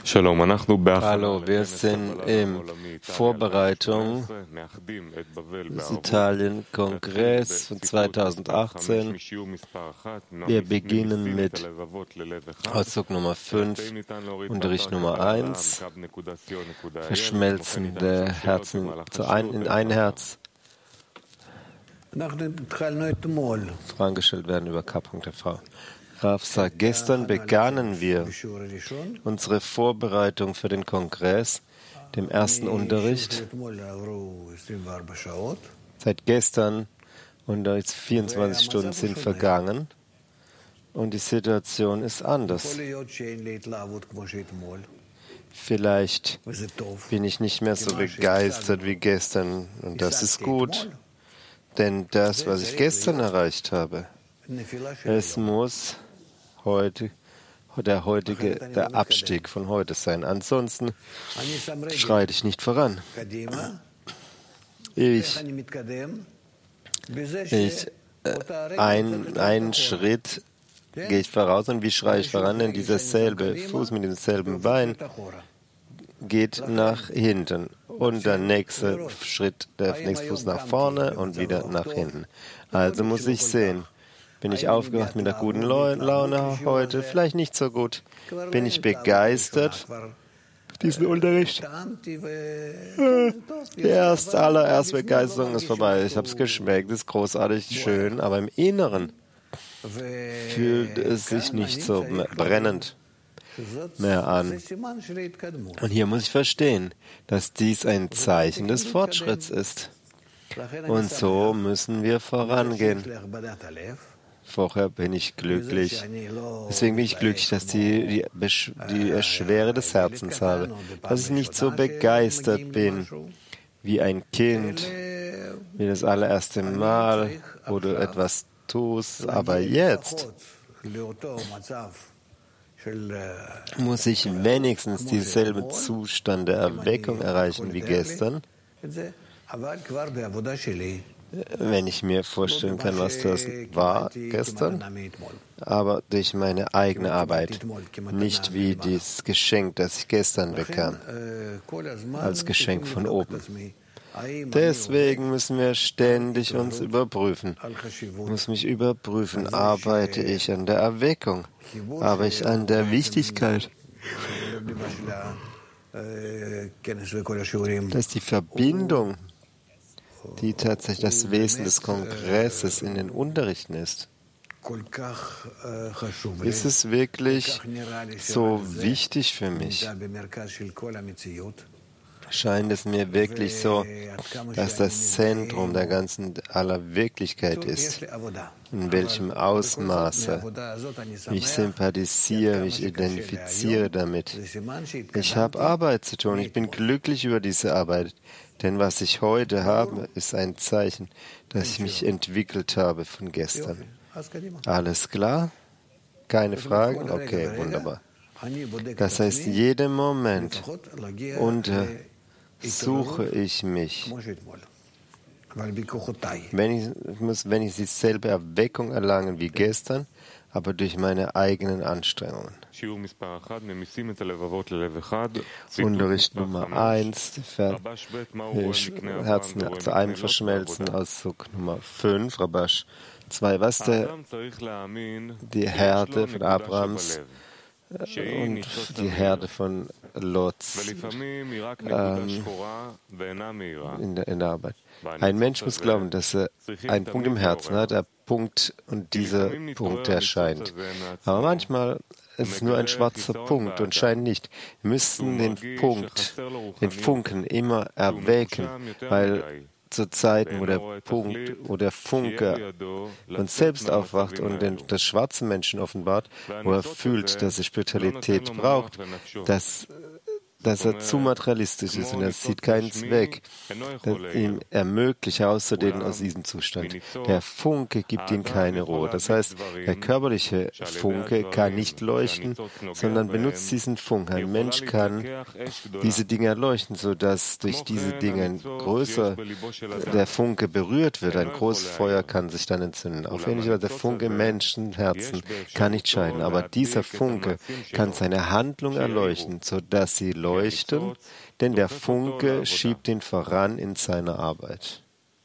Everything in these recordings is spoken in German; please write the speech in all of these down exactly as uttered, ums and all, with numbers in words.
Hallo, wir sind in Vorbereitung des Italien-Kongress von zweitausendachtzehn. Wir beginnen mit Auszug Nummer fünf, Unterricht Nummer eins, Verschmelzen der Herzen zu ein, in ein Herz. Fragen gestellt werden über K. der Frau. Rav sagt, gestern begannen wir unsere Vorbereitung für den Kongress, dem ersten Unterricht. Seit gestern und jetzt vierundzwanzig Stunden sind vergangen und die Situation ist anders. Vielleicht bin ich nicht mehr so begeistert wie gestern und das ist gut, denn das, was ich gestern erreicht habe, es muss heute, der heutige, der Abstieg von heute sein. Ansonsten schreite ich nicht voran. Ich, ich äh, ein, einen Schritt gehe ich voraus und wie schreie ich voran? Denn dieser selbe Fuß mit demselben Bein geht nach hinten und der nächste Schritt, der nächste Fuß nach vorne und wieder nach hinten. Also muss ich sehen. Bin ich aufgewacht mit einer guten Laune heute? Vielleicht nicht so gut. Bin ich begeistert für diesen Unterricht? Die erste, allererste Begeisterung ist vorbei. Ich habe es geschmeckt, ist großartig, schön, aber im Inneren fühlt es sich nicht so brennend mehr an. Und hier muss ich verstehen, dass dies ein Zeichen des Fortschritts ist. Und so müssen wir vorangehen. Vorher bin ich glücklich. Deswegen bin ich glücklich, dass die, die, die Schwere des Herzens habe, dass ich nicht so begeistert bin wie ein Kind, wie das allererste Mal, wo du etwas tust. Aber jetzt muss ich wenigstens dieselben Zustand der Erweckung erreichen wie gestern. Wenn ich mir vorstellen kann, was das war gestern, aber durch meine eigene Arbeit, nicht wie das Geschenk, das ich gestern bekam, als Geschenk von oben. Deswegen müssen wir ständig uns überprüfen. Ich muss mich überprüfen, arbeite ich an der Erweckung, arbeite ich an der Wichtigkeit, dass die Verbindung, die tatsächlich das Wesen des Kongresses in den Unterrichten ist. Ist es wirklich so wichtig für mich? Scheint es mir wirklich so, dass das Zentrum der ganzen aller Wirklichkeit ist? In welchem Ausmaße? Ich sympathisiere, ich identifiziere damit. Ich habe Arbeit zu tun. Ich bin glücklich über diese Arbeit. Denn was ich heute habe, ist ein Zeichen, dass ich mich entwickelt habe von gestern. Alles klar? Keine Fragen? Okay, wunderbar. Das heißt, jeden Moment untersuche ich mich. Wenn ich, muss, wenn ich dieselbe Erweckung erlangen wie gestern, aber durch meine eigenen Anstrengungen. Unterricht Nummer eins, Herzen zu einem verschmelzen, Auszug Nummer fünf, Rabash zwei. Was der, die Härte von Abrahams und die Härte von Lots ähm, in, der, in der Arbeit. Ein Mensch muss glauben, dass er einen Punkt im Herzen hat, der Punkt und dieser Punkt erscheint. Aber manchmal ist es nur ein schwarzer Punkt und scheint nicht. Wir müssen den Punkt, den Funken immer erwecken, weil zu Zeiten, wo der Punkt, wo der Funke uns selbst aufwacht und den, das schwarze Menschen offenbart, wo er fühlt, dass er Spiritualität braucht, dass dass er zu materialistisch ist und er sieht keinen Zweck, ihm ermöglicht herauszudehnen aus diesem Zustand. Der Funke gibt ihm keine Ruhe. Das heißt, der körperliche Funke kann nicht leuchten, sondern benutzt diesen Funken. Ein Mensch kann diese Dinge erleuchten, sodass durch diese Dinge größer der Funke berührt wird. Ein großes Feuer kann sich dann entzünden. Auf ähnliche Weise, der Funke im Menschenherzen kann nicht scheiden, aber dieser Funke kann seine Handlung erleuchten, sodass sie leuchten, denn der Funke schiebt ihn voran in seiner Arbeit.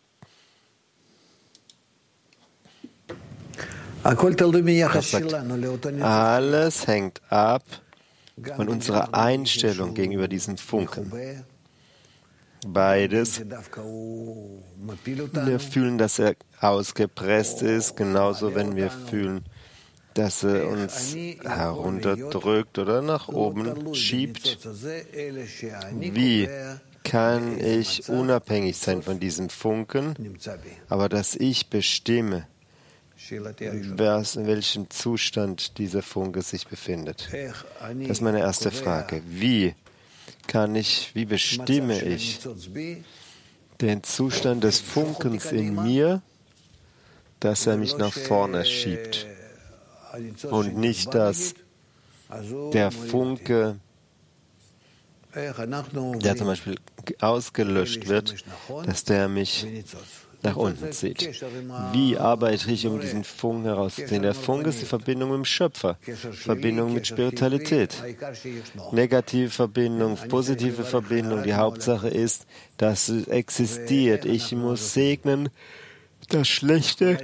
Sagt, alles hängt ab von unserer Einstellung gegenüber diesem Funken. Beides. Wir fühlen, dass er ausgepresst ist, genauso wenn wir fühlen, dass er uns herunterdrückt oder nach oben schiebt. Wie kann ich unabhängig sein von diesem Funken, aber dass ich bestimme, in welchem Zustand dieser Funke sich befindet? Das ist meine erste Frage. Wie kann ich, wie bestimme ich den Zustand des Funkens in mir, dass er mich nach vorne schiebt? Und nicht, dass der Funke, der zum Beispiel ausgelöscht wird, dass der mich nach unten zieht. Wie arbeite ich, um diesen Funken herauszuziehen? Der Funke ist die Verbindung mit dem Schöpfer, Verbindung mit Spiritualität. Negative Verbindung, positive Verbindung. Die Hauptsache ist, dass es existiert. Ich muss segnen das Schlechte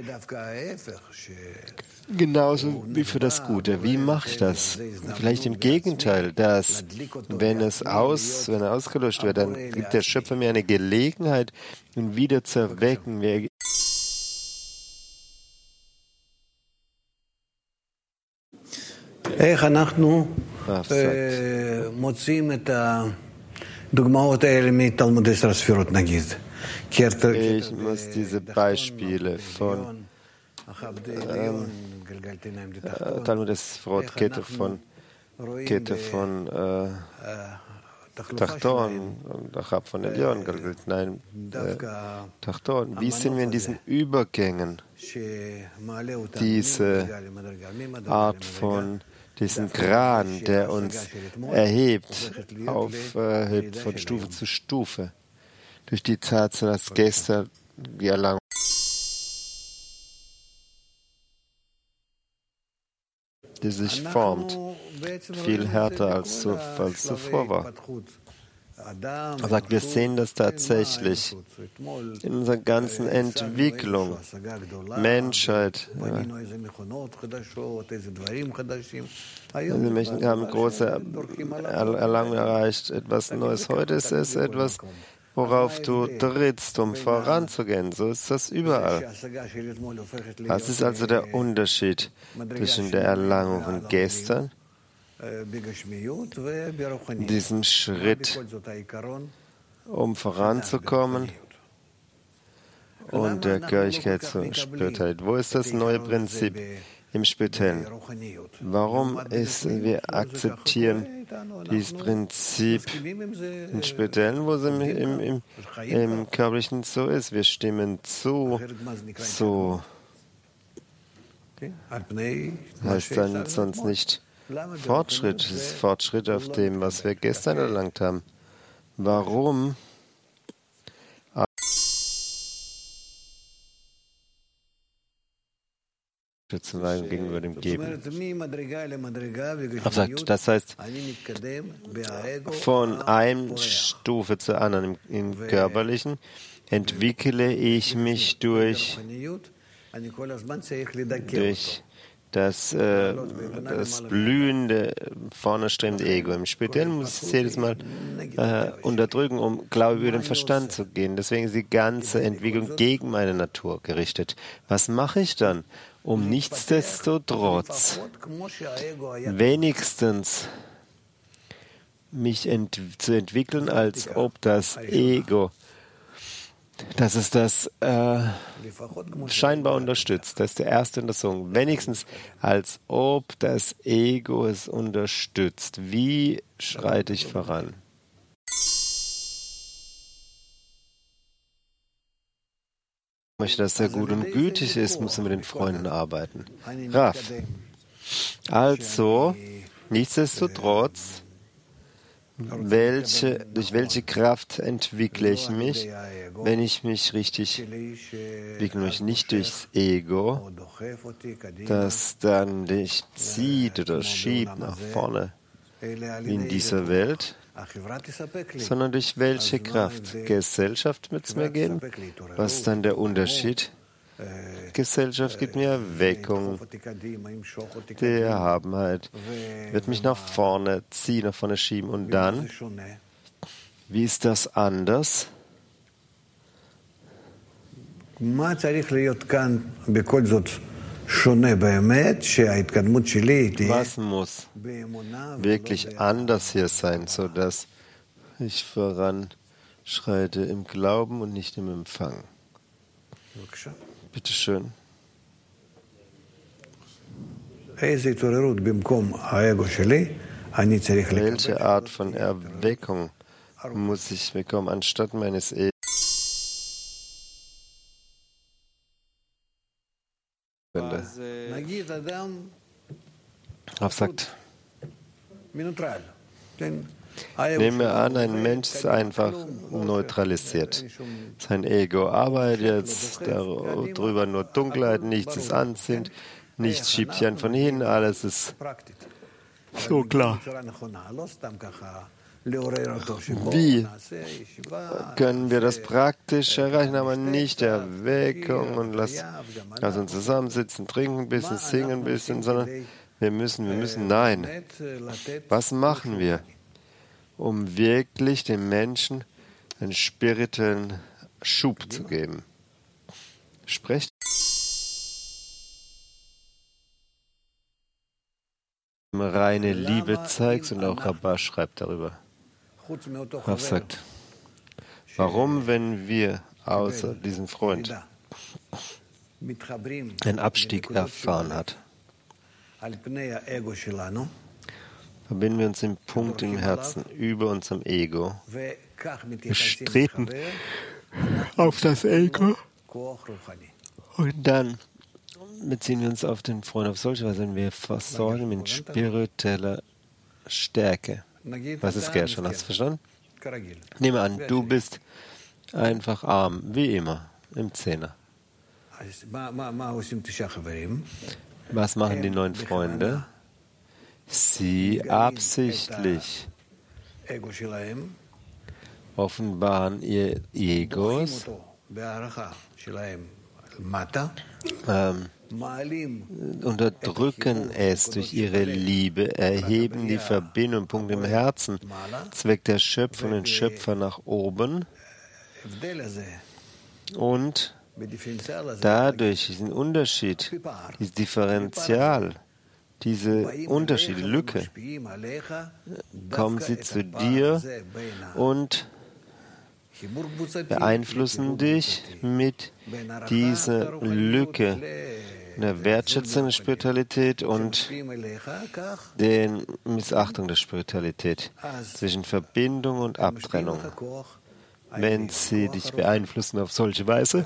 genauso wie für das Gute. Wie mache ich das? Vielleicht im Gegenteil, dass wenn es aus, wenn er ausgelöscht wird, dann gibt der Schöpfer mir eine Gelegenheit, ihn wieder zu erwecken. Wir Rav sagt, ich muss diese Beispiele von ähm, äh, Talmud Sforot, Kette von Kette von äh, Tachton und Achab von Elion, nein, äh, Tachton. Wie sind wir in diesen Übergängen, diese Art von diesen Kran, der uns erhebt, aufhebt von Stufe zu Stufe, durch die Tatsache, dass gestern die Erlangung die sich formt, viel härter als, zu, als zuvor war. Er sagt, wir sehen das tatsächlich in unserer ganzen Entwicklung, Menschheit. Ja. Die Menschen haben große Erlangung erreicht, etwas Neues. Heute ist es etwas, worauf du trittst, um voranzugehen. So ist das überall. Was ist also der Unterschied zwischen der Erlangung von gestern, diesem Schritt, um voranzukommen, und der Göttlichkeit zur Spiritualität? Wo ist das neue Prinzip im Spirituellen? Warum ist, wir akzeptieren dieses Prinzip im Spirituellen, wo es im, im, im, im Körperlichen so ist? Wir stimmen zu, so heißt dann sonst nicht Fortschritt. Es ist Fortschritt auf dem, was wir gestern erlangt haben. Warum? Gegenüber dem Geben. Das heißt, von einer Stufe zur anderen im, im Körperlichen entwickle ich mich durch, durch das, äh, das blühende, vorne strebende Ego. Im Spirituellen muss ich es jedes Mal äh, unterdrücken, um, glaube ich, über den Verstand zu gehen. Deswegen ist die ganze Entwicklung gegen meine Natur gerichtet. Was mache ich dann? Um nichtsdestotrotz wenigstens mich ent- zu entwickeln, als ob das Ego dass es das äh, scheinbar unterstützt. Das ist der erste Untersuchung. Wenigstens als ob das Ego es unterstützt. Wie schreite ich voran? Wenn ich das sehr gut und gütig ist, muss er mit den Freunden arbeiten. Rav. Also, nichtsdestotrotz, welche, durch welche Kraft entwickle ich mich, wenn ich mich richtig entwickle, mich nicht durchs Ego, das dann dich zieht oder schiebt nach vorne wie in dieser Welt, sondern durch welche Kraft? Gesellschaft wird es mir geben. Was ist dann der Unterschied? Gesellschaft gibt mir Erweckung, die Erhabenheit, wird mich nach vorne ziehen, nach vorne schieben. Und dann, wie ist das anders? Was muss wirklich anders hier sein, sodass ich voranschreite im Glauben und nicht im Empfang? Bitte schön. Welche Art von Erweckung muss ich bekommen, anstatt meines Egos? Rav sagt, nehmen wir an, ein Mensch ist einfach neutralisiert. Sein Ego arbeitet jetzt darüber, nur Dunkelheit, nichts ist anziehend, nichts schiebt sich an von hinten, alles ist so klar. Wie können wir das praktisch erreichen, aber nicht Erweckung und lass, lass uns zusammensitzen, trinken ein bisschen, singen ein bisschen, sondern wir müssen, wir müssen, nein. Was machen wir, um wirklich dem Menschen einen spirituellen Schub zu geben? Sprecht. Reine Liebe zeigst und auch Rabbah schreibt darüber. Rav sagt, warum, wenn wir außer diesem Freund einen Abstieg erfahren hat, verbinden wir uns im Punkt im Herzen über unserem Ego. Wir streben auf das Ego und dann beziehen wir uns auf den Freund auf solche Weise, wenn wir versorgen mit spiritueller Stärke. Was ist Gershon? Hast du verstanden? Nehme an, du bist einfach arm, wie immer, im Zehner. Was machen die neun Freunde? Sie absichtlich offenbaren ihr Egos, ähm, unterdrücken es durch ihre Liebe, erheben die Verbindung, Punkt im Herzen, Zweck der Schöpfung, den Schöpfer nach oben und dadurch diesen Unterschied, dieses Differential, diese Unterschiede, die Lücke, kommen sie zu dir und beeinflussen dich mit dieser Lücke der Wertschätzung der Spiritualität und der Missachtung der Spiritualität zwischen Verbindung und Abtrennung. Wenn sie dich beeinflussen auf solche Weise,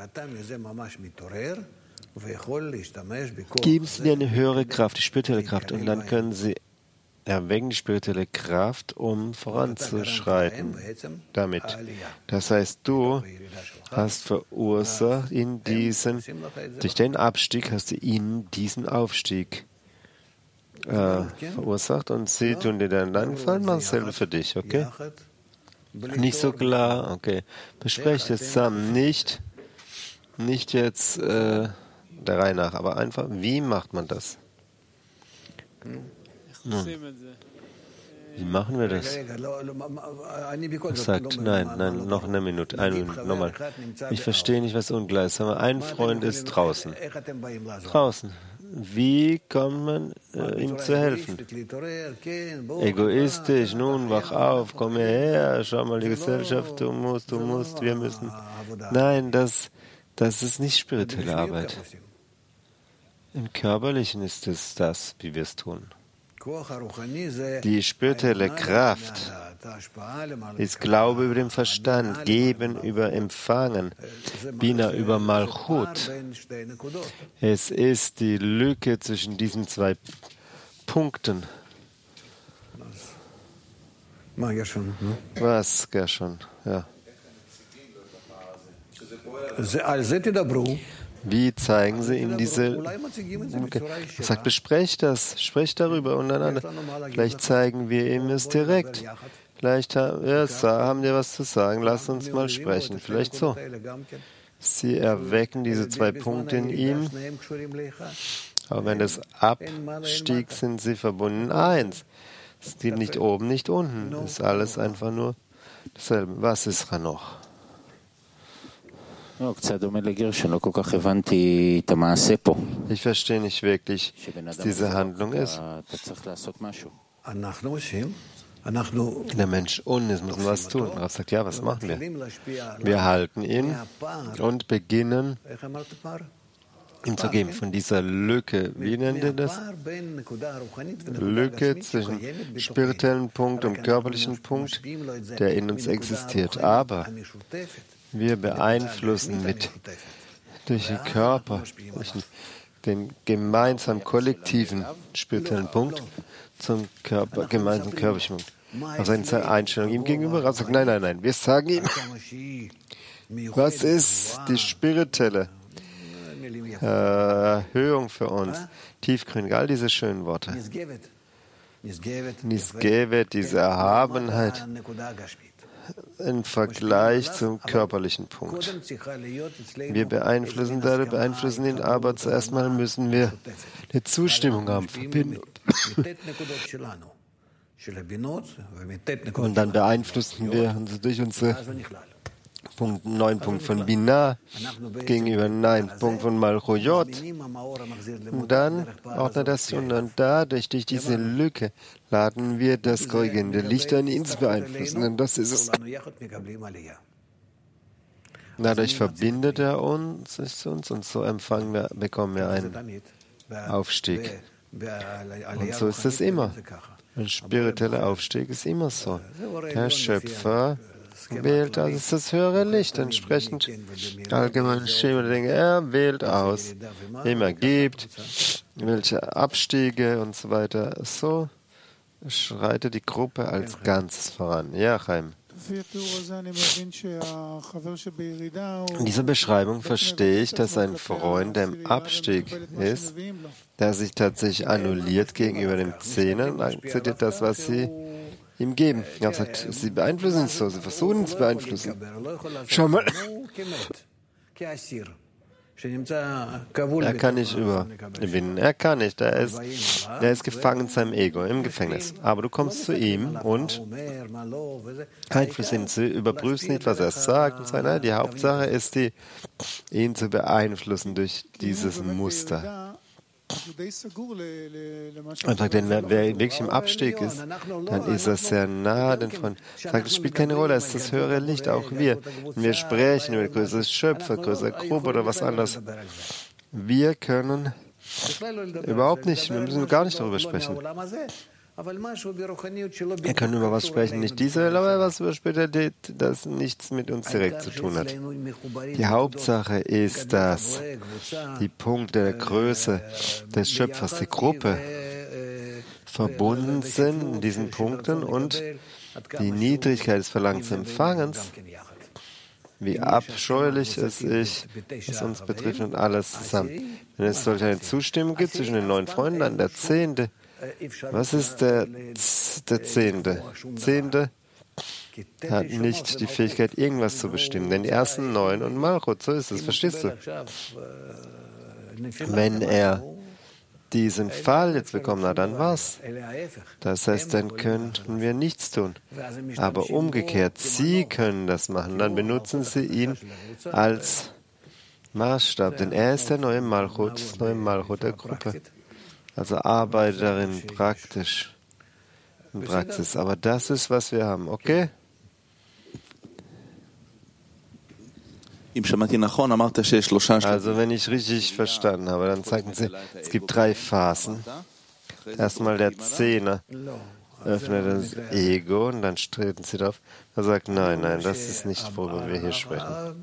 geben sie dir eine höhere Kraft, die spirituelle Kraft, und dann können sie erwecken die spirituelle Kraft, um voranzuschreiten damit. Das heißt, du hast verursacht in diesen, durch den Abstieg hast du ihnen diesen Aufstieg äh, verursacht und sie tun dir dann dann gefallen, mach dasselbe für dich, okay? Nicht so klar, okay. Besprecht es zusammen, nicht, nicht jetzt äh, der Reihe nach, aber einfach, wie macht man das? Nun, wie machen wir das? Er sagt, nein, nein, noch eine Minute, eine Minute, nochmal. Ich verstehe nicht, was ungleich ist. Aber ein Freund ist draußen. Draußen. wie kann man äh, ihm zu helfen? Egoistisch, nun wach auf, komm hierher, schau mal die Gesellschaft, du musst, du musst, wir müssen. Nein, das, das ist nicht spirituelle Arbeit. Im Körperlichen ist es das, wie wir es tun. Die spirituelle Kraft ist Glaube über den Verstand, Geben über Empfangen, Bina über Malchut. Es ist die Lücke zwischen diesen zwei Punkten. Was, Gershon? Ja. Wie zeigen Sie ihm diese... Okay. Er sagt, besprecht das, sprecht darüber untereinander. Vielleicht zeigen wir ihm es direkt. Vielleicht haben, ja, haben wir was zu sagen, lasst uns mal sprechen. Vielleicht so. Sie erwecken diese zwei Punkte in ihm. Aber wenn das Abstieg, sind sie verbunden. Eins. Es geht nicht oben, nicht unten. Es ist alles einfach nur dasselbe. Was ist Hanoch? Ich verstehe nicht wirklich, was diese Handlung ist. Der Mensch unten ist, muss was tun. Rav sagt, ja, was machen wir? Wir halten ihn und beginnen, ihm zu geben von dieser Lücke. Wie nennt ihr das? Lücke zwischen spirituellen Punkt und körperlichen Punkt, der in uns existiert. Aber wir beeinflussen mit durch den Körper, durch den gemeinsamen kollektiven spirituellen Punkt zum Körper, gemeinsamen körperlichen Punkt. Also seine Einstellung ihm gegenüber, er sagt, nein, nein, nein, wir sagen ihm, was ist die spirituelle äh, Erhöhung für uns? Tiefgründig, all diese schönen Worte. Nisgevet, diese Erhabenheit im Vergleich zum körperlichen Punkt. Wir beeinflussen dadurch, beeinflussen ihn, aber zuerst mal müssen wir eine Zustimmung haben, Verbindung. Und dann beeinflussen wir uns durch unsere Punkt, neun Punkt von Binah gegenüber neun Punkt von Malchut. Und dann ordnet das und dann dadurch, durch diese Lücke, laden wir das korrigierende Licht an ihn zu beeinflussen. Und das ist es. Dadurch verbindet er uns, ist uns und so empfangen wir, bekommen wir einen Aufstieg. Und so ist es immer. Ein spiritueller Aufstieg ist immer so. Der Schöpfer wählt, also ist das höhere Licht. Entsprechend allgemein Schema der Dinge. Er wählt aus, wem er gibt, welche Abstiege und so weiter. So schreitet die Gruppe als Ganzes voran. Ja, Chaim. In dieser Beschreibung verstehe ich, dass ein Freund, der im Abstieg ist, der sich tatsächlich annulliert gegenüber dem Zehner, akzeptiert das, was sie ihm geben. Er hat gesagt, sie beeinflussen es so, sie versuchen es zu beeinflussen. Schau mal. Er kann nicht überwinden. Er kann nicht. Er ist, er ist gefangen in seinem Ego, im Gefängnis. Aber du kommst zu ihm und beeinflusst ihn. Du überprüfst nicht, was er sagt. Und sagt, na, die Hauptsache ist, die, ihn zu beeinflussen durch dieses Muster. Einfach, denn wer, wer wirklich im Abstieg ist, dann ist er sehr nah den Freunden. Sagt, es spielt keine Rolle, es ist das höhere Licht, auch wir. Wenn wir sprechen über größeres Schöpfer, größere Gruppe oder was anderes, wir können überhaupt nicht, wir müssen gar nicht darüber sprechen. Er kann über was sprechen, nicht diese, aber was über Spiritualität, das nichts mit uns direkt zu tun hat. Die Hauptsache ist, dass die Punkte der Größe des Schöpfers, die Gruppe, verbunden sind in diesen Punkten und die Niedrigkeit des Verlangens Empfangens, wie abscheulich es ist, was uns betrifft und alles zusammen. Wenn es solch eine Zustimmung gibt zwischen den neun Freunden, dann der Zehnte. Was ist der, der Zehnte? Zehnte hat nicht die Fähigkeit, irgendwas zu bestimmen. Denn die ersten neun und Malchut, so ist es, verstehst du? Wenn er diesen Fall jetzt bekommen hat, dann was? Das heißt, dann könnten wir nichts tun. Aber umgekehrt, sie können das machen. Dann benutzen sie ihn als Maßstab, denn er ist der neue Malchut, das neue Malchut der Gruppe. Also arbeite darin praktisch, in Praxis. Aber das ist, was wir haben, okay? Also wenn ich richtig verstanden habe, dann sagten Sie, es gibt drei Phasen. Erstmal der Zehner öffnet das Ego und dann treten Sie drauf. Er sagt, nein, nein, das ist nicht, worüber wir hier sprechen.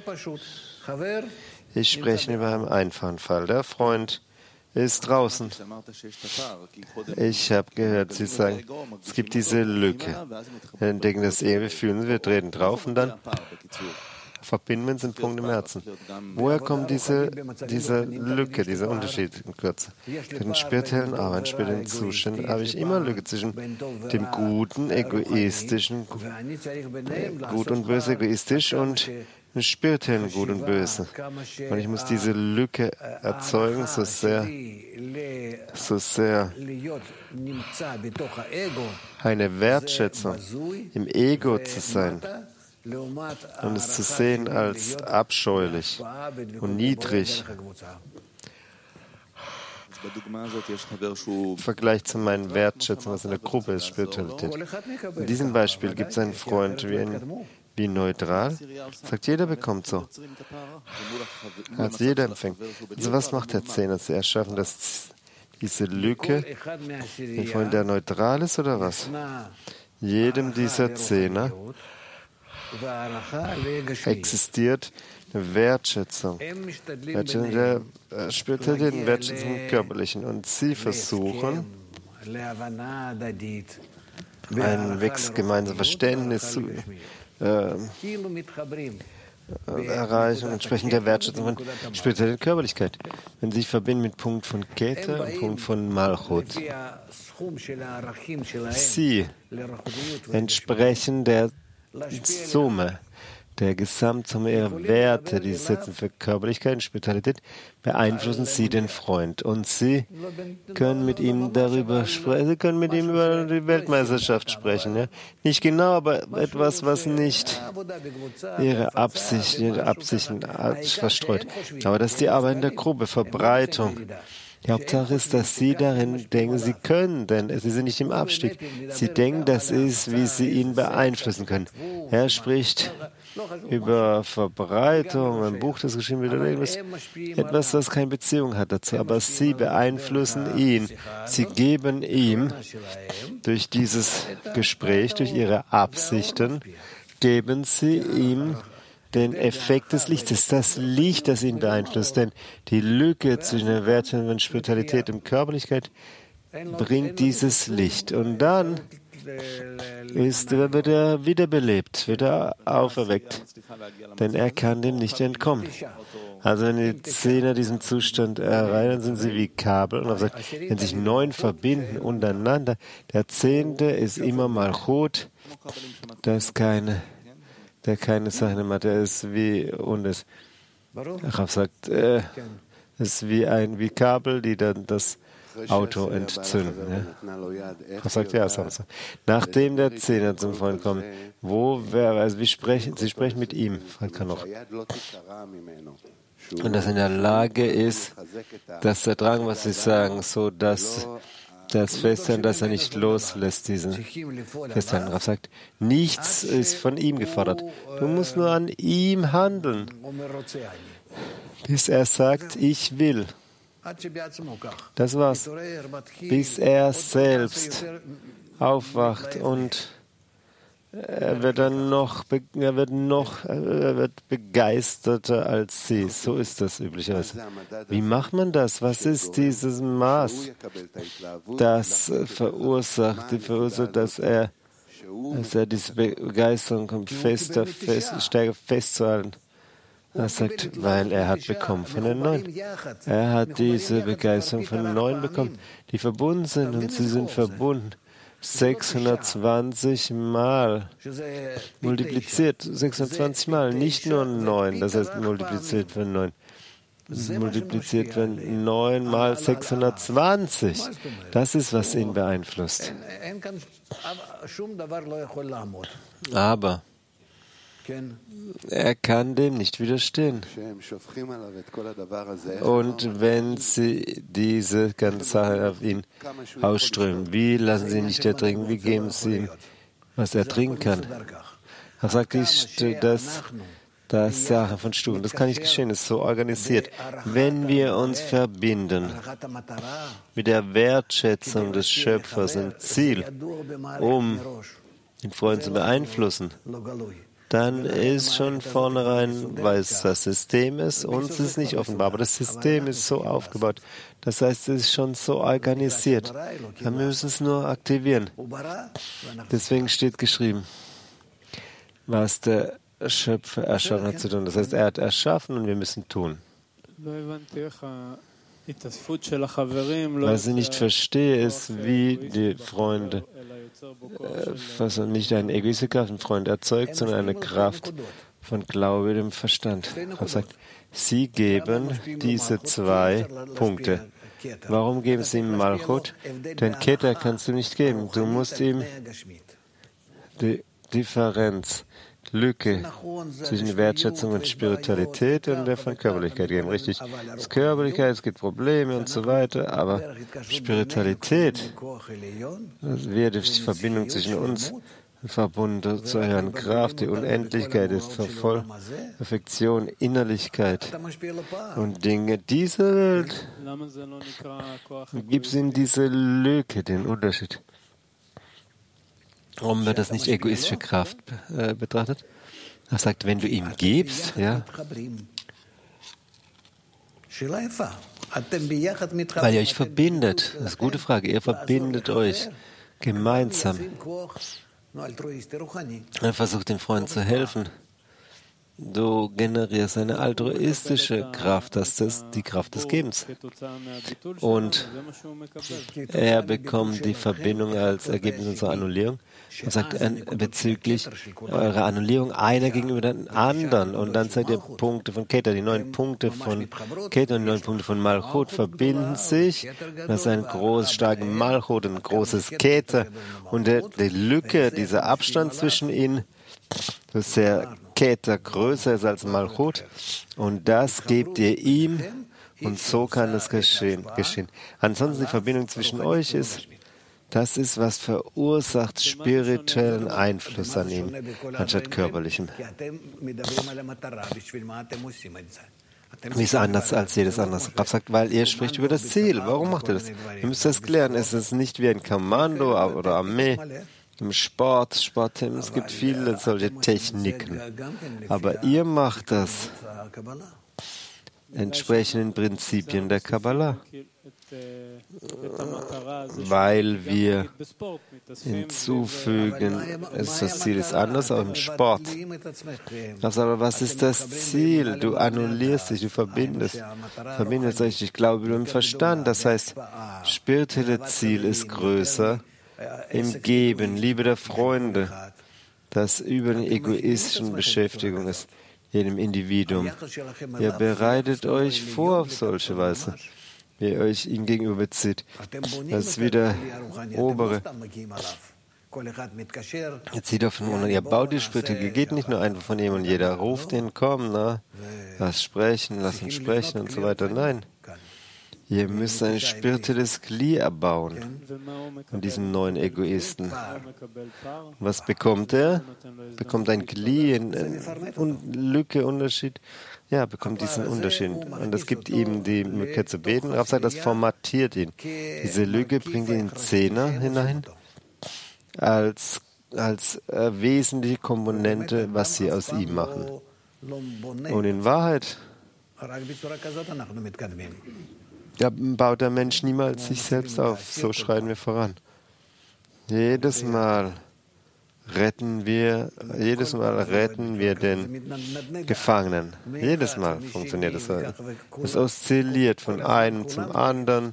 Ich spreche über einen einfachen Fall. Der Freund ist draußen. Ich habe gehört, Sie sagen, es gibt diese Lücke. Wir entdecken das Ego, wir fühlen, wir treten drauf und dann verbinden wir uns einen Punkt im Herzen. Woher kommt diese, diese Lücke, dieser Unterschied in Kürze? Für den spirituellen Arbeit, spirituellen Zustand habe ich immer Lücke zwischen dem guten, egoistischen, gut und böse, egoistisch und dem spirituellen Gut und Böse. Und ich muss diese Lücke erzeugen, so sehr, so sehr eine Wertschätzung im Ego zu sein und es zu sehen als abscheulich und niedrig. Im Vergleich zu meinen Wertschätzungen, was in der Gruppe ist, Spiritualität. In diesem Beispiel gibt es einen Freund wie, ein, wie neutral, sagt, jeder bekommt so. Also jeder empfängt. Also was macht der Zehner? Sie erschaffen das, diese Lücke, den Freund, der neutral ist oder was? Jedem dieser Zehner existiert eine Wertschätzung. Wertschätzung der äh, spirituellen Wertschätzung im Körperlichen. Und sie versuchen, ein gemeinsames Verständnis zu äh, äh, erreichen, entsprechend der Wertschätzung von spiritueller Körperlichkeit. Wenn sie sich verbinden mit Punkt von Keter und Punkt von Malchut. Sie entsprechen der Summe, der Gesamtsumme ihrer Werte, die sie setzen für Körperlichkeit und Spiritualität, beeinflussen sie den Freund. Und sie können mit ihm darüber sprechen, sie können mit ihm über die Weltmeisterschaft sprechen. Ja? Nicht genau, aber etwas, was nicht ihre Absicht, ihre Absichten verstreut. Aber das ist die Arbeit in der Gruppe, Verbreitung. Die Hauptsache ist, dass Sie darin denken, Sie können, denn Sie sind nicht im Abstieg. Sie denken, das ist, wie Sie ihn beeinflussen können. Er spricht über Verbreitung, ein Buch, das geschrieben wird, oder irgendwas, etwas, das keine Beziehung hat dazu. Aber Sie beeinflussen ihn. Sie geben ihm durch dieses Gespräch, durch Ihre Absichten, geben Sie ihm den Effekt des Lichts. Es ist das Licht, das ihn beeinflusst, denn die Lücke zwischen der Wertschätzung und Spiritualität und Körperlichkeit bringt dieses Licht. Und dann ist, wird er wiederbelebt, wird er auferweckt, denn er kann dem nicht entkommen. Also wenn die Zehner diesen Zustand erreichen, dann sind sie wie Kabel. Und er sagt, wenn sich neun verbinden untereinander, der Zehnte ist immer Malchut, da ist keine der keine Sache mehr, der ist wie, und es, Rav sagt, äh, ist wie ein, wie Kabel, die dann das Auto entzünden. Ja. Rav sagt, ja, sagt, nachdem der Zehner zum Freund kommt, wo wäre, also wie sprechen, sie sprechen mit ihm, fragt er noch. Und dass er in der Lage ist, dass der Drang, was sie sagen, so dass das Festhalten, dass er nicht loslässt, diesen Festhalten. Rav sagt, nichts ist von ihm gefordert. Du musst nur an ihm handeln, bis er sagt, ich will. Das war's. Bis er selbst aufwacht und er wird dann noch, er wird noch, er wird begeisterter als sie. So ist das üblicherweise. Wie macht man das? Was ist dieses Maß, das verursacht, die verursacht, dass er, dass er diese Begeisterung kommt, fester, fest, stärker festzuhalten? Er sagt, weil er hat bekommen von den Neuen. Er hat diese Begeisterung von den Neuen bekommen, die verbunden sind und sie sind verbunden. sechshundertzwanzig Mal multipliziert, sechshundertzwanzig Mal, nicht nur neun, das heißt multipliziert für neun. Multipliziert für neun mal sechshundertzwanzig. Das ist, was ihn beeinflusst. Aber Er kann dem nicht widerstehen. Und wenn sie diese ganze Sache auf ihn ausströmen, wie lassen sie ihn nicht ertrinken? Wie geben sie ihm, was er trinken kann? Er sagt, das, das ist Sache von Stufen. Das kann nicht geschehen, das ist so organisiert. Wenn wir uns verbinden mit der Wertschätzung des Schöpfers im Ziel, um den Freund zu beeinflussen, dann ist schon vornherein, weil es das System ist, uns ist nicht offenbar, aber das System ist so aufgebaut. Das heißt, es ist schon so organisiert. Wir müssen es nur aktivieren. Deswegen steht geschrieben, was der Schöpfer erschaffen hat zu tun. Das heißt, er hat erschaffen und wir müssen tun. Was ich nicht verstehe, ist, wie die Freunde, was nicht eine egoistische Kraft einen Freund erzeugt, sondern eine Kraft von Glaube dem Verstand. Er sagt, sie geben diese zwei Punkte. Warum geben sie ihm Malchut? Denn Keter kannst du nicht geben. Du musst ihm die Differenz, Lücke zwischen Wertschätzung und Spiritualität und der von Körperlichkeit geben. Richtig, es ist Körperlichkeit, es gibt Probleme und so weiter, aber Spiritualität, das wird durch die Verbindung zwischen uns verbunden zu einer Kraft, die Unendlichkeit ist, voll Perfektion, Innerlichkeit und Dinge dieser Welt. Gibt es in diese Lücke den Unterschied? Warum wird das nicht egoistische Kraft äh, betrachtet? Er sagt, wenn du ihm gibst, ja, weil ihr euch verbindet. Das ist eine gute Frage. Ihr verbindet euch gemeinsam. Er versucht dem Freund zu helfen. Du generierst eine altruistische Kraft, das ist die Kraft des Gebens. Und er bekommt die Verbindung als Ergebnis unserer Annullierung und sagt bezüglich eurer Annullierung einer gegenüber den anderen. Und dann seid ihr Punkte von Keter. Die neun Punkte von Keter und die neun Punkte von Malchut verbinden sich. Das ist ein großes, starkes Malchut, ein großes Keter. Und die Lücke, dieser Abstand zwischen ihnen, das ist sehr Keter größer ist als Malchut und das gebt ihr ihm und so kann es geschehen. geschehen. Ansonsten die Verbindung zwischen euch ist, das ist, was verursacht spirituellen Einfluss an ihm, anstatt körperlichem. Wie ist anders als jedes andere? Rav sagt, weil ihr spricht über das Ziel. Warum macht ihr das? Ihr müsst das klären. Es ist nicht wie ein Kommando oder Armee. Im Sport, Sport, es gibt viele solche Techniken. Aber ihr macht das entsprechenden Prinzipien der Kabbalah, weil wir hinzufügen, das Ziel ist anders, auch im Sport. Aber was ist das Ziel? Du annullierst dich, du verbindest, verbindest dich, ich glaube, über den Verstand. Das heißt, spirituelle Ziel ist größer im Geben, Liebe der Freunde, das über die egoistischen Beschäftigung ist, jedem Individuum. Ihr bereitet euch vor auf solche Weise, wie ihr euch ihm gegenüber bezieht. Das ist wieder obere. Ihr zieht auf den Mund, ihr baut die Spirite, ihr geht nicht nur einfach von ihm und jeder ruft ihn, komm, na, lass sprechen, lass uns sprechen und so weiter. Nein. Ihr müsst ein spirituelles Glied erbauen von diesen neuen Egoisten. Was bekommt er? Bekommt ein Glied, eine Lücke, Unterschied? Ja, bekommt diesen Unterschied. Und das gibt ihm die Möglichkeit zu beten. Rav sagt, das formatiert ihn. Diese Lücke bringt ihn in Zehner hinein als, als äh, wesentliche Komponente, was sie aus ihm machen. Und in Wahrheit ja, baut der Mensch niemals sich selbst auf. So schreiten wir voran. Jedes Mal retten wir, jedes Mal retten wir den Gefangenen. Jedes Mal funktioniert das. Es oszilliert von einem zum anderen.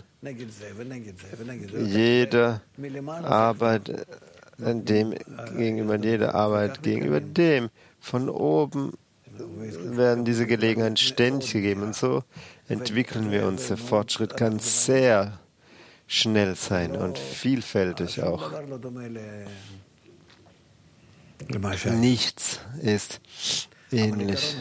Jede Arbeit dem gegenüber jeder Arbeit gegenüber dem. Von oben werden diese Gelegenheiten ständig gegeben und so entwickeln wir uns. Der Fortschritt kann sehr schnell sein und vielfältig auch. Nichts ist ähnlich,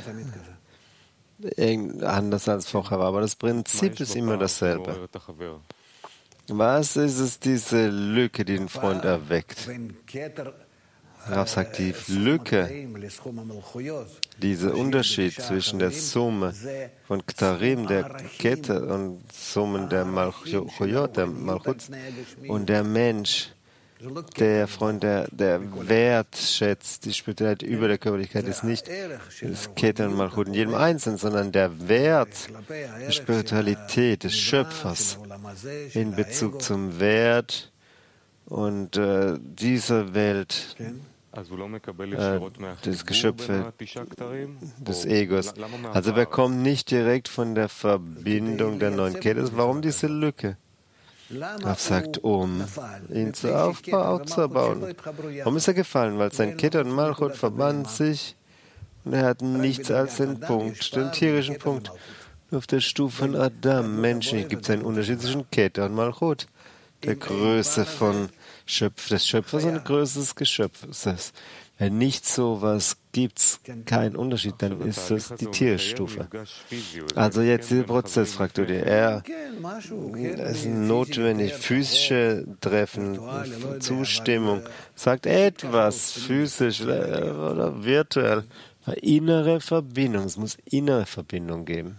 anders als vorher war, aber das Prinzip ist immer dasselbe. Was ist es, diese Lücke, die den Freund erweckt? Rav sagt, die Lücke, dieser Unterschied zwischen der Summe von Ktarim, der Kette, und Summen der Malchut, der Malchut, und der Mensch, der Freund, der, der wertschätzt, die Spiritualität über der Körperlichkeit ist nicht das Kette und Malchut in jedem Einzelnen, sondern der Wert der Spiritualität des Schöpfers in Bezug zum Wert und äh, dieser Welt, äh, des Geschöpfe, des Egos. Also er kommt nicht direkt von der Verbindung der neuen Kette. Warum diese Lücke? Er sagt, um ihn zu aufzubauen. Warum ist er gefallen? Weil sein Kette und Malchut verbanden sich und er hat nichts als den Punkt, den tierischen Punkt. Auf der Stufe von Adam, Menschen, gibt es einen Unterschied zwischen Kette und Malchut. Der Größe von Schöpf, des Schöpfers und der Größe des Geschöpfes. Wenn nicht so was gibt es keinen Unterschied, dann ist das die Tierstufe. Also jetzt dieser Prozess, fragt du dir, er, es ist notwendig, physische Treffen, Zustimmung, sagt etwas, physisch oder virtuell, innere Verbindung, es muss innere Verbindung geben.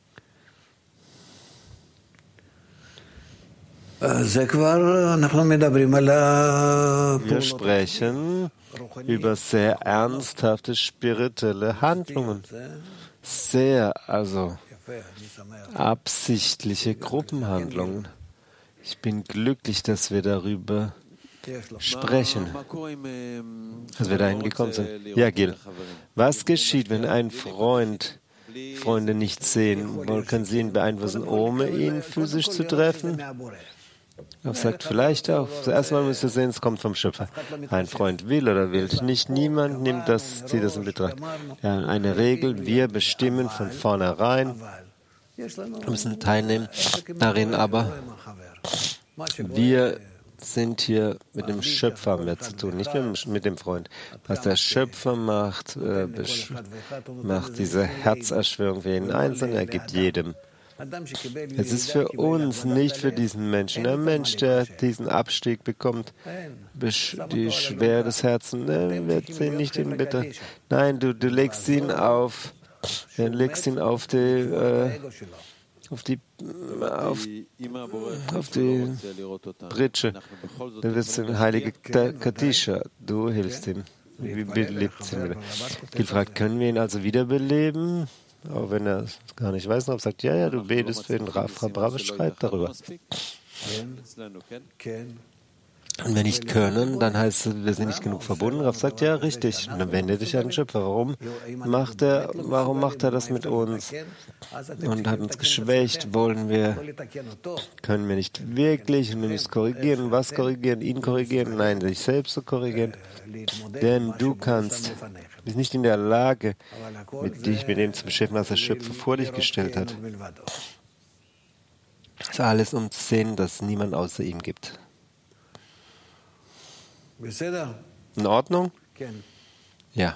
Wir sprechen über sehr ernsthafte spirituelle Handlungen, sehr, also absichtliche Gruppenhandlungen. Ich bin glücklich, dass wir darüber sprechen, dass wir dahin gekommen sind. Ja, Gil, was geschieht, wenn ein Freund Freunde nicht sehen wollen? Können sie ihn beeinflussen, ohne ihn physisch zu treffen? Er sagt vielleicht auch, zuerst mal müsst ihr sehen, es kommt vom Schöpfer. Ein Freund will oder will nicht, niemand nimmt das, zieht das in Betracht. Ja, eine Regel, wir bestimmen von vornherein, wir müssen teilnehmen darin, aber wir sind hier mit dem Schöpfer mehr zu tun, nicht mit dem Freund. Was der Schöpfer macht, äh, macht diese Herzerschwörung für jeden Einzelnen, er gibt jedem. Es ist für uns, nicht für diesen Menschen. Der Mensch, der diesen Abstieg bekommt, die Schwere des Herzens, ne, wird sie nicht in Bitte. Nein, du, du legst ihn auf, du legst ihn auf die, äh, auf die, auf, auf die Pritsche. Du wirst den heilige Kadisha, du hilfst ihm. Wie belebt ihn wieder? Gefragt, können wir ihn also wiederbeleben? Auch wenn er es gar nicht weiß, noch sagt, ja, ja, du betest für den Rav, Rav schreibt darüber. Und wenn nicht können, dann heißt es, wir sind nicht genug verbunden. Rav sagt, ja, richtig. Und dann wende dich an den Schöpfer. Warum macht er, warum macht er das mit uns? Und hat uns geschwächt, wollen wir, können wir nicht wirklich, und wir müssen korrigieren. Was korrigieren? Ihn korrigieren? Nein, sich selbst zu korrigieren. Denn du kannst, bist nicht in der Lage, mit dich mit dem zu beschäftigen, was der Schöpfer vor dich gestellt hat. Das ist alles, um zu sehen, dass es niemand außer ihm gibt. In Ordnung? Ja.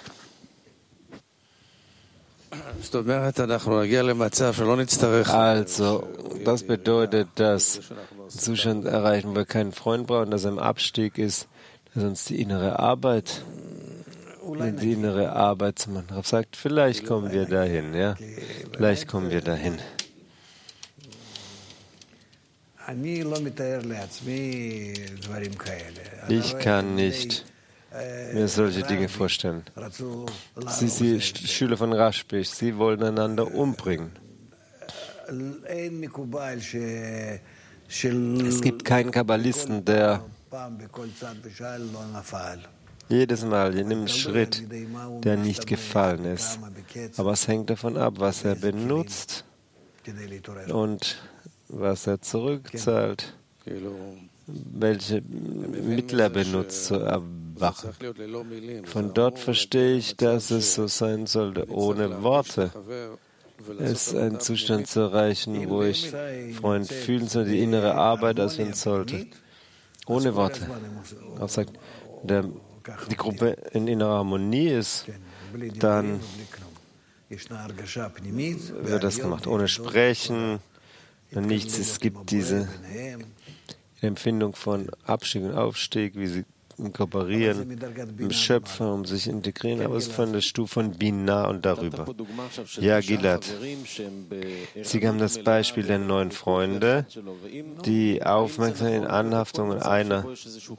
Also, das bedeutet, dass wir einen Zustand erreichen, wo wir keinen Freund brauchen, dass er im Abstieg ist, dass uns die innere Arbeit, die innere Arbeit zu machen. Rav sagt, vielleicht kommen wir dahin, ja? Vielleicht kommen wir dahin. Ich kann nicht mir solche Dinge vorstellen. Sie sind Schüler von Rashbish, sie wollen einander umbringen. Es gibt keinen Kabbalisten, der jedes Mal in einem Schritt, der nicht gefallen ist. Aber es hängt davon ab, was er benutzt und was er zurückzahlt, welche Mittel er benutzt zu erwachen. Von dort verstehe ich, dass es so sein sollte, ohne Worte. Es ist ein Zustand zu erreichen, wo ich Freund fühlen soll, die innere Arbeit ausführen sollte. Ohne Worte. Er sagt, der die Gruppe in innerer Harmonie ist, dann wird das gemacht, ohne Sprechen, nichts. Es gibt diese Empfindung von Abstieg und Aufstieg, wie sie kooperieren mit dem Schöpfer, um sich integrieren, aber es ist von der Stufe von Binah und darüber. Ja, Gilad, Sie haben das Beispiel der neuen Freunde, die aufmerksam in Anhaftung in einer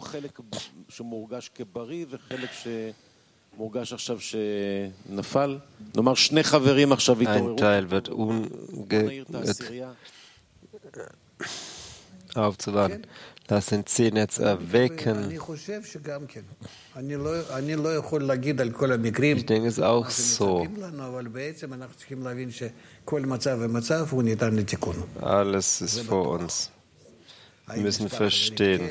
ein Teil wird unge aufzuwarten. Lass den Zehn jetzt erwecken. Ich denke, es ist auch so. Alles ist vor uns. Wir müssen verstehen.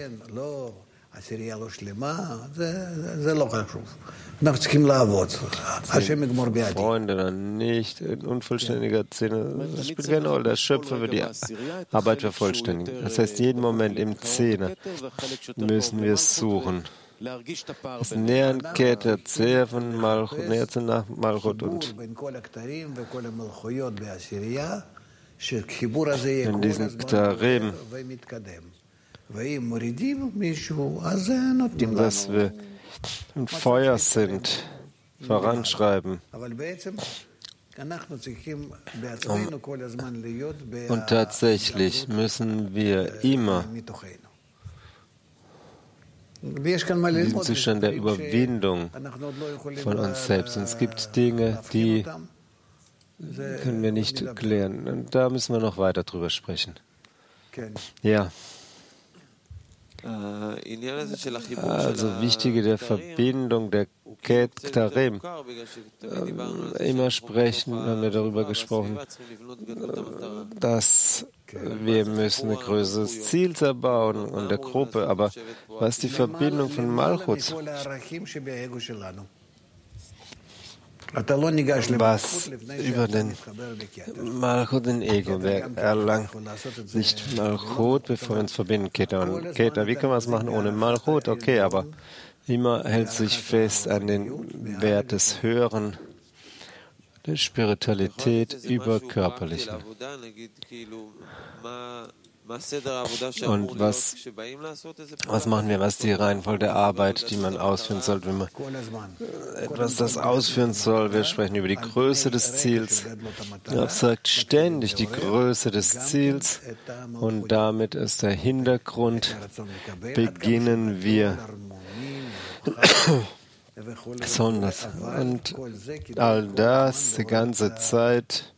Freunde oder nicht, ein unvollständiger Zehner, das spielt keine Rolle. Der Schöpfer wird die Arbeit vervollständigen. Das heißt, jeden Moment im Zehner müssen wir es suchen. Das Nähern-Kette, Zeher von Malchut, näher zu nach Malchut und in diesen Ktarim, dass wir im Feuer sind, voranschreiben. Und tatsächlich müssen wir immer in diesem Zustand der Überwindung von uns selbst. Und es gibt Dinge, die können wir nicht klären. Und da müssen wir noch weiter drüber sprechen. Ja. Also wichtige der Verbindung der Ketarim. Immer sprechen, haben wir darüber gesprochen, dass wir müssen ein größeres Ziel erbauen und der Gruppe. Aber was ist die Verbindung von Malchut? Was über den Malchut, den Ego, wer erlangt nicht Malchut, bevor wir uns verbinden, Keta und Keta. Wie können wir es machen ohne Malchut? Okay, aber immer hält sich fest an den Wert des Höheren, der Spiritualität über Körperlichen. Und was, was machen wir? Was ist die Reihenfolge der Arbeit, die man ausführen soll, wenn man etwas das ausführen soll? Wir sprechen über die Größe des Ziels. Er sagt ständig die Größe des Ziels und damit ist der Hintergrund. Beginnen wir besonders. Und all das die ganze Zeit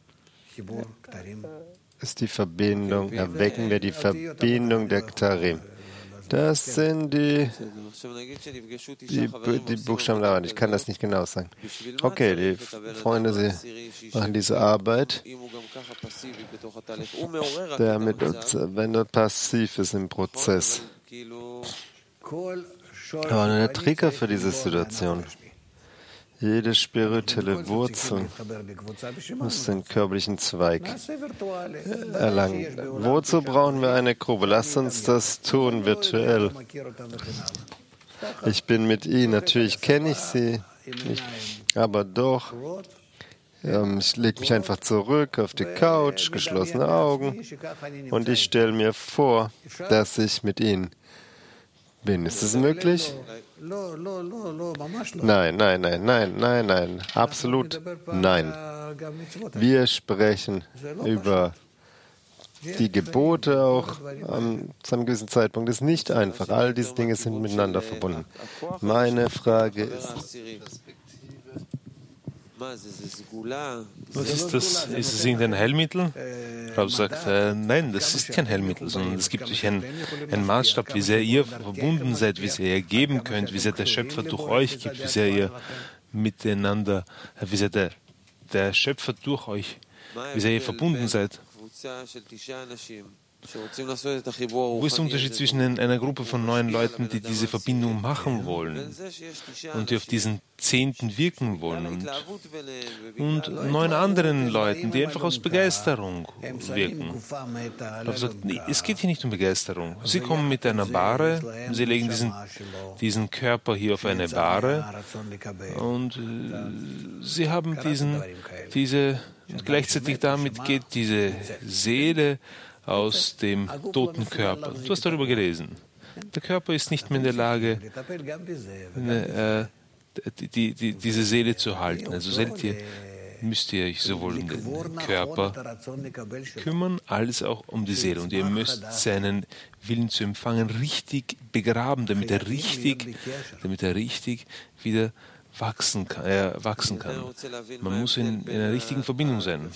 ist die Verbindung, erwecken wir die Verbindung der Ktarim. Das sind die, die, die Buchstaben da. Ich kann das nicht genau sagen. Okay, die Freunde, sie machen diese Arbeit, der mit uns, wenn dort passiv ist im Prozess. Aber nur der Trigger für diese Situation. Jede spirituelle Wurzel muss den körperlichen Zweig erlangen. Wozu brauchen wir eine Gruppe? Lasst uns das tun, virtuell. Ich bin mit Ihnen, natürlich kenne ich Sie nicht, aber doch. Ähm, ich lege mich einfach zurück auf die Couch, geschlossene Augen, und ich stelle mir vor, dass ich mit Ihnen bin. Ist es möglich? Nein, nein, nein, nein, nein, nein, absolut nein. Wir sprechen über die Gebote auch ähm, zu einem gewissen Zeitpunkt. Das ist nicht einfach. All diese Dinge sind miteinander verbunden. Meine Frage ist, was ist das? Ist es irgendein Heilmittel? Rav sagt, äh, nein, das ist kein Heilmittel, sondern es gibt euch einen, einen Maßstab, wie sehr ihr verbunden seid, wie sehr ihr geben könnt, wie sehr der Schöpfer durch euch gibt, wie sehr ihr miteinander, wie sehr der, der Schöpfer durch euch, wie sehr ihr verbunden seid. Wo ist der Unterschied zwischen einer Gruppe von neun Leuten, die diese Verbindung machen wollen und die auf diesen Zehnten wirken wollen, und, und neun anderen Leuten, die einfach aus Begeisterung wirken? Ich sagt, nee, es geht hier nicht um Begeisterung. Sie kommen mit einer Bahre, sie legen diesen, diesen Körper hier auf eine Bahre und äh, sie haben diesen, diese, und gleichzeitig damit geht diese Seele aus dem toten Körper. Du hast darüber gelesen. Der Körper ist nicht mehr in der Lage, eine, äh, die, die, diese Seele zu halten. Also seid ihr, müsst ihr euch sowohl um den Körper kümmern, als auch um die Seele. Und ihr müsst seinen Willen zu empfangen richtig begraben, damit er richtig, damit er richtig wieder wachsen kann. Äh, wachsen kann. Man muss in, in einer richtigen Verbindung sein.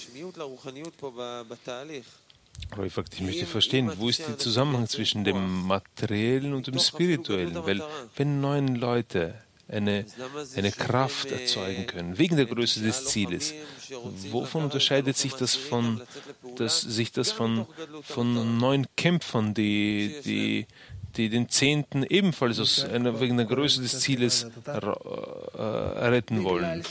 Aber ich, fragte, ich möchte verstehen, wo ist der Zusammenhang zwischen dem Materiellen und dem Spirituellen? Weil wenn neun Leute eine, eine Kraft erzeugen können, wegen der Größe des Zieles, wovon unterscheidet sich das von, das, sich das von, von neun Kämpfern, die, die, die den Zehnten ebenfalls aus einer, wegen der Größe des Zieles äh, retten wollen?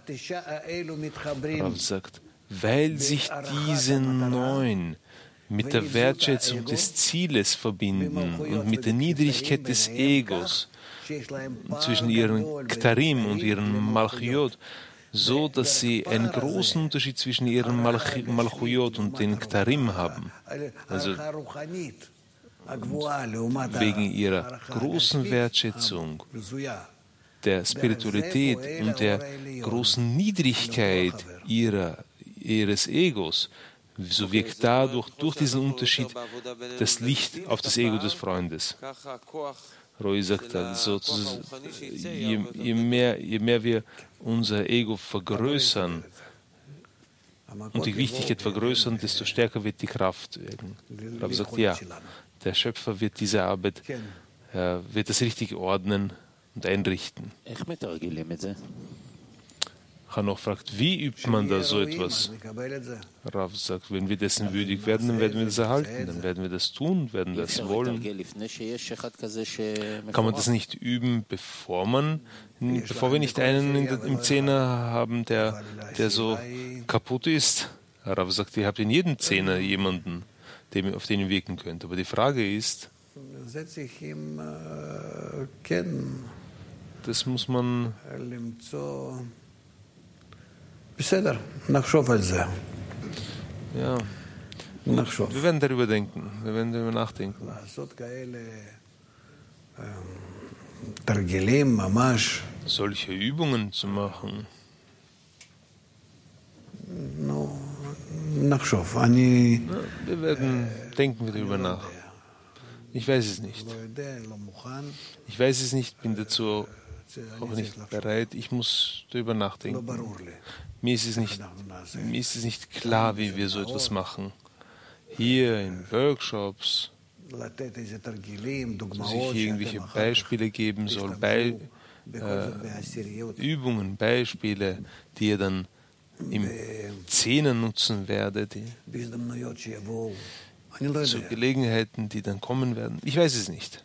Rav sagt, weil sich diese neun mit der Wertschätzung des Zieles verbinden und mit der Niedrigkeit des Egos zwischen ihren Ktarim und ihren Malchiot, so dass sie einen großen Unterschied zwischen ihren Malch Malchuyot und den Ktarim haben. Also wegen ihrer großen Wertschätzung der Spiritualität und der großen Niedrigkeit ihrer, ihres Egos, so wirkt dadurch, durch diesen Unterschied, das Licht auf das Ego des Freundes. Roy sagt also, je, je, mehr, je mehr wir unser Ego vergrößern und die Wichtigkeit vergrößern, desto stärker wird die Kraft werden. Rabbi sagt, ja, der Schöpfer wird diese Arbeit, äh, wird das richtig ordnen und einrichten. Hanoch fragt, wie übt man da so etwas? Rav sagt, wenn wir dessen würdig werden, dann werden wir das erhalten, dann werden wir das tun, werden das wollen. Kann man das nicht üben, bevor man, bevor wir nicht einen in der, im Zehner haben, der, der so kaputt ist? Rav sagt, ihr habt in jedem Zehner jemanden, dem, auf den ihr wirken könnt. Aber die Frage ist, das muss man... Ja, wir werden darüber denken, wir werden darüber nachdenken. Solche Übungen zu machen. Na, wir werden denken wir darüber nach. Ich weiß es nicht. Ich weiß es nicht, bin dazu auch nicht bereit. Ich muss darüber nachdenken. Mir ist es nicht, mir ist es nicht klar, wie wir so etwas machen. Hier in Workshops, dass ich hier irgendwelche Beispiele geben soll, Be äh, Übungen, Beispiele, die ihr dann im Zehner nutzen werdet, zu Gelegenheiten, die dann kommen werden. Ich weiß es nicht.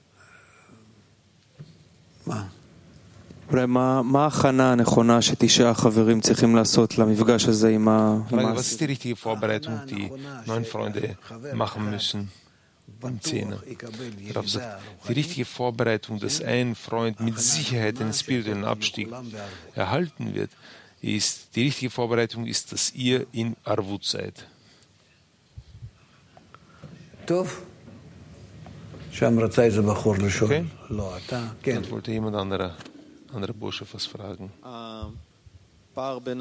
Frage, was ist die richtige Vorbereitung, die neun Freunde machen müssen im Zehner? Rav sagt, die richtige Vorbereitung, dass ein Freund mit Sicherheit einen spirituellen Abstieg erhalten wird, ist, die richtige Vorbereitung ist, dass ihr in Arvut seid. Okay? Dann wollte jemand anderer andere Bursche was fragen. Frage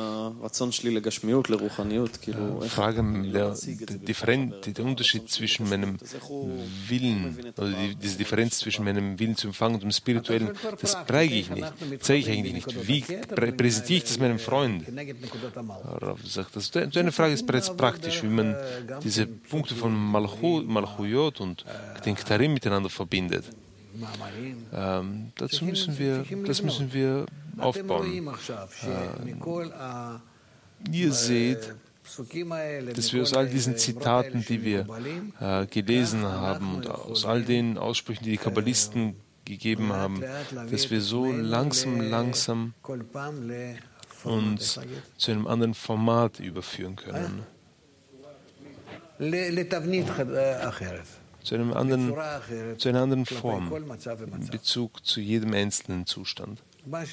der, der, der Unterschied zwischen meinem Willen, oder die, diese Differenz zwischen meinem Willen zu empfangen und dem Spirituellen, das zeige ich nicht, zeige ich eigentlich nicht. Wie präsentiere ich das meinem Freund? Sagt, das, deine Frage ist bereits praktisch, wie man diese Punkte von Malchut, Malchuyot und den Ktarim miteinander verbindet. Ähm, dazu müssen wir, das müssen wir aufbauen. Äh, ihr seht dass wir aus all diesen Zitaten, die wir äh, gelesen haben, und aus all den Aussprüchen, die die Kabbalisten gegeben haben, dass wir so langsam, langsam uns zu einem anderen Format überführen können. Zu, einem anderen, zu einer anderen Form in Bezug zu jedem einzelnen Zustand. Was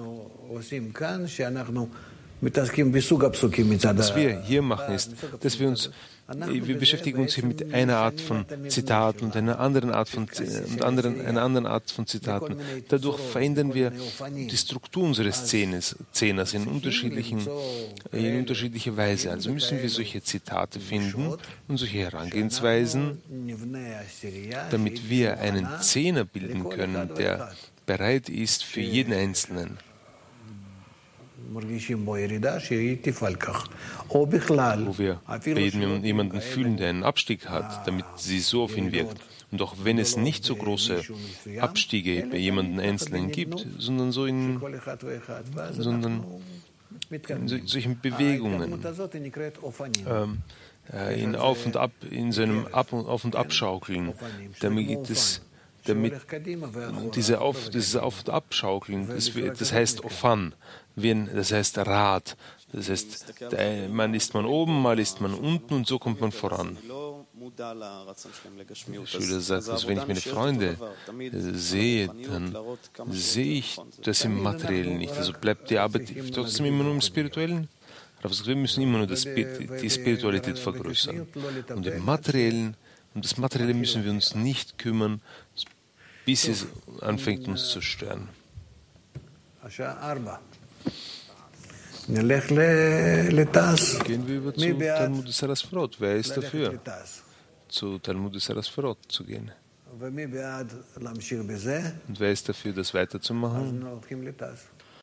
wir hier machen, ist, dass wir uns, wir beschäftigen uns hier mit einer Art von Zitaten und einer anderen Art von und anderen, einer anderen Art von Zitaten. Dadurch verändern wir die Struktur unseres Zehners, Zehners in, unterschiedlichen, in unterschiedlicher Weise. Also müssen wir solche Zitate finden und solche Herangehensweisen, damit wir einen Zehner bilden können, der bereit ist für jeden Einzelnen. Wo wir bei jedem jemanden fühlen, der einen Abstieg hat, damit sie so auf ihn wirkt. Und auch wenn es nicht so große Abstiege bei jemandem Einzelnen gibt, sondern so in, sondern in so, solchen Bewegungen, ähm, äh, in Auf und Ab, in so einem Ab- und Auf- und Abschaukeln, damit gibt es damit diese Auf, dieses Auf- und Abschaukeln, das, das heißt Ofan, das heißt Rad, das heißt, man ist man oben, mal ist man unten und so kommt man voran. Der Schüler sagt, also wenn ich meine Freunde sehe, dann sehe ich das im Materiellen nicht. Also bleibt die Arbeit trotzdem immer nur im Spirituellen? Wir müssen immer nur das, die Spiritualität vergrößern. Und im Materiellen, um das Materielle müssen wir uns nicht kümmern, bis es anfängt, uns zu stören. Gehen wir über zu Talmud Sarasvarot. Wer ist dafür, zu Talmud Sarasvarot zu gehen? Und wer ist dafür, das weiterzumachen?